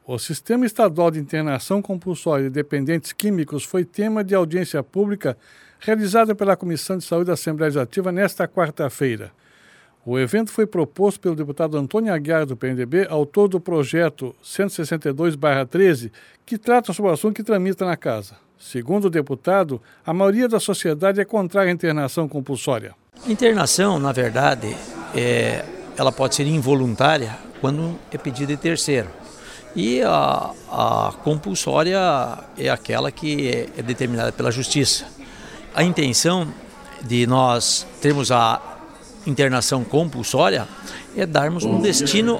O Sistema Estadual de Internação Compulsória de Dependentes Químicos foi tema de audiência pública realizada pela Comissão de Saúde da Assembleia Legislativa nesta quarta-feira. O evento foi proposto pelo deputado Antônio Aguiar, do PMDB, autor do projeto 162/13, que trata sobre o assunto que tramita na Casa. Segundo o deputado, a maioria da sociedade é contrária à internação compulsória. Internação, na verdade, ela pode ser involuntária quando é pedida de terceiro. E a compulsória é aquela que é determinada pela Justiça. A intenção de nós termos a internação compulsória é darmos um destino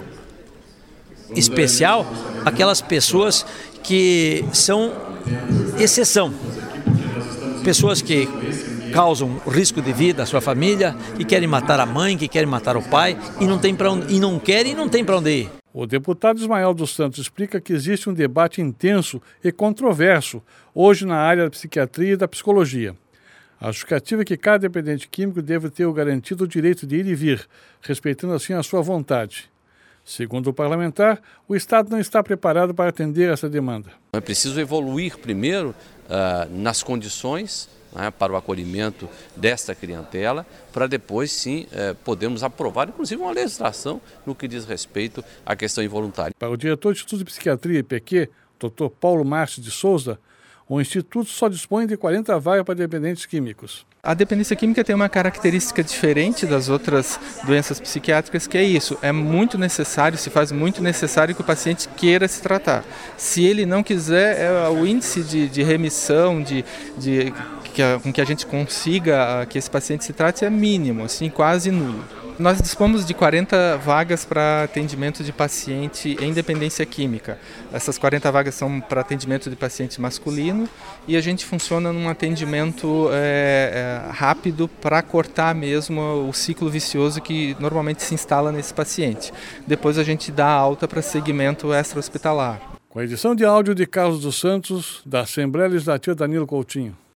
especial àquelas pessoas que são exceção. Pessoas que causam risco de vida à sua família, que querem matar a mãe, que querem matar o pai e não tem para onde, e não querem e não tem para onde ir. O deputado Ismael dos Santos explica que existe um debate intenso e controverso hoje na área da psiquiatria e da psicologia. A justificativa é que cada dependente químico deve ter o garantido direito de ir e vir, respeitando assim a sua vontade. Segundo o parlamentar, o Estado não está preparado para atender essa demanda. É preciso evoluir primeiro nas condições para o acolhimento desta clientela, para depois sim podermos aprovar, inclusive, uma legislação no que diz respeito à questão involuntária. Para o diretor do Instituto de Psiquiatria IPQ, Dr. Paulo Márcio de Souza, o Instituto só dispõe de 40 vagas para dependentes químicos. A dependência química tem uma característica diferente das outras doenças psiquiátricas, que é isso, é muito necessário, se faz muito necessário que o paciente queira se tratar. Se ele não quiser, o índice de remissão, com que a gente consiga que esse paciente se trate é mínimo, assim, quase nulo. Nós dispomos de 40 vagas para atendimento de paciente em dependência química. Essas 40 vagas são para atendimento de paciente masculino e a gente funciona num atendimento rápido para cortar mesmo o ciclo vicioso que normalmente se instala nesse paciente. Depois a gente dá alta para segmento extra-hospitalar. Com a edição de áudio de Carlos dos Santos, da Assembleia Legislativa Danilo Coutinho.